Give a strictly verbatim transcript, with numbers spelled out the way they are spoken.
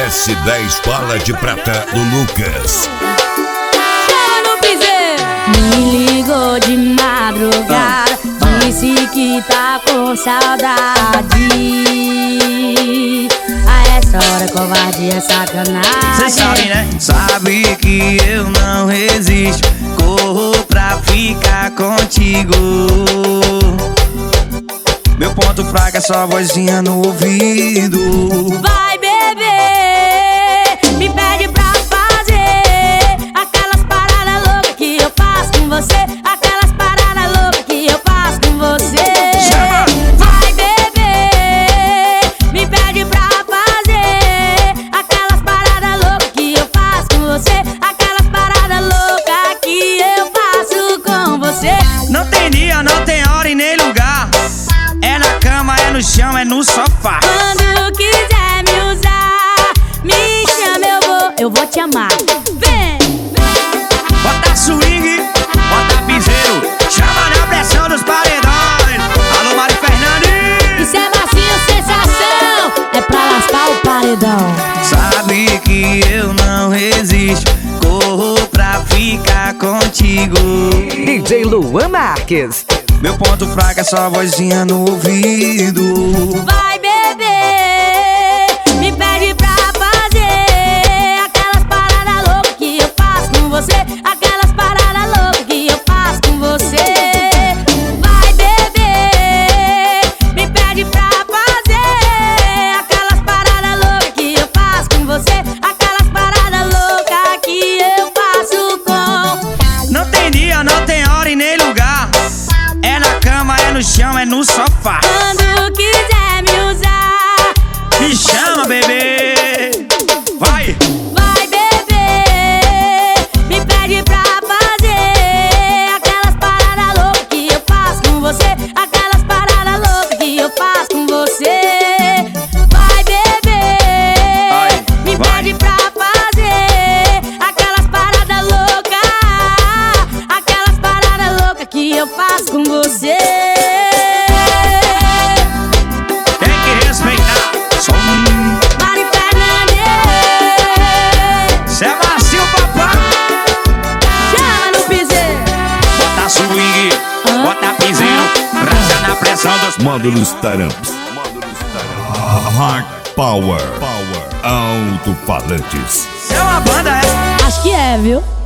S dez bala de prata do Lucas. Chama no piseiro. Me ligou de madrugada, disse que tá com saudade. A essa hora covardia é sacanagem. Cê sabe, né? Sabe que eu não resisto, corro pra ficar contigo. Meu ponto fraco é só a vozinha no ouvido. Vai beber, me pede pra fazer aquelas paradas loucas que eu faço com você. Aquelas paradas loucas que eu faço com você. Chama! Vai beber, me pede pra fazer aquelas paradas loucas que eu faço com você. Aquelas paradas loucas que eu faço com você. Não tem dia, não tem hora e nem lugar. É na cama, é no chão, é no sofá. Quando quiser me usar, me chama, eu vou, eu vou te amar. Vem! Bota swing, bota piseiro, chama na pressão dos paredões. Alô, Mari Fernandes. Isso é massinho, sensação, é pra lascar o paredão. Sabe que eu não resisto, corro pra ficar contigo. D J Luan Marques. Meu ponto fraco é só a vozinha no ouvido. Vai beber, me pede pra fazer aquelas paradas loucas que eu faço com você. Aquelas paradas loucas que eu faço com você. Vai beber, me pede pra fazer aquelas paradas loucas que eu faço com você. Aquelas paradas loucas que eu faço com. Não tem dia, não tem hora e nem lugar. É na cama, é no chão, é no sofá. Quando quiser me usar, Me chama, bebê. Vai! vai beber, me pede pra fazer aquelas paradas loucas que eu faço com você. Aquelas paradas loucas que eu faço com você. Vai beber, Ai, me vai. pede pra fazer aquelas paradas loucas. Aquelas paradas loucas que eu faço com você. Tem que respeitar. Som. Mari Fernandes, Cê é macio, papai. chama no piseiro. Bota swing, bota piseiro, rasa na pressão dos Módulos Taramps. Hard Power. Alto-falantes. É uma banda, é? Acho que é, viu?